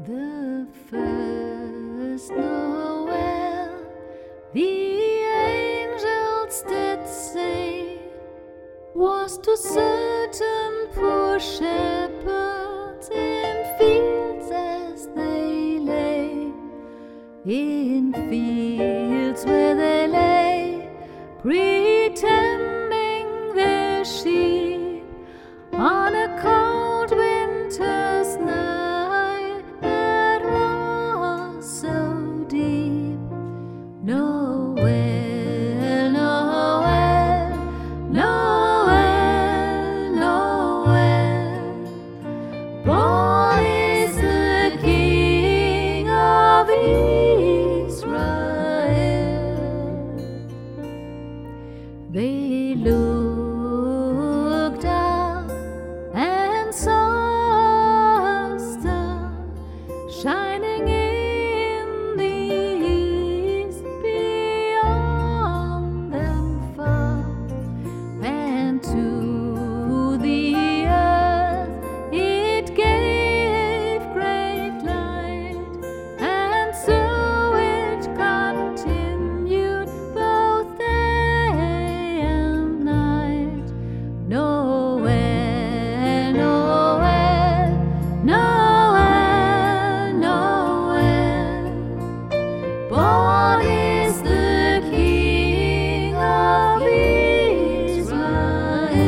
The first Noel, the angels did say, was to certain poor shepherds in fields as they lay, in fields where they lay, pretending their sheep on a cold winter's night that was so deep. Noel, Noel, Noel, Noel, born is the King of Israel. They looked up and saw a star shining in the east beyond them far, and to the earth it gave great light, and so it continued both day and night. Noel, Noel, Noel, Noel, born is the King of Israel.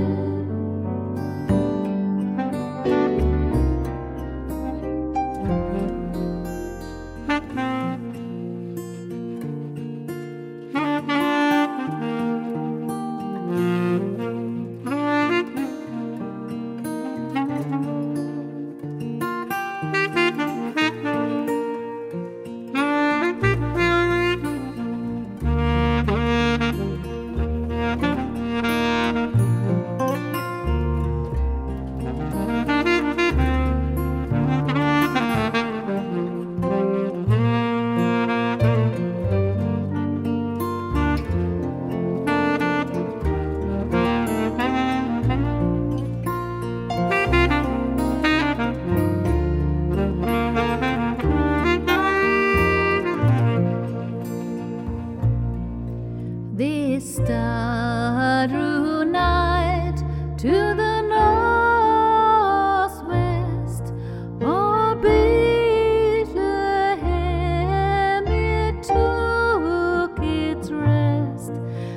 This star drew night to the northwest, o'er Bethlehem it took its rest,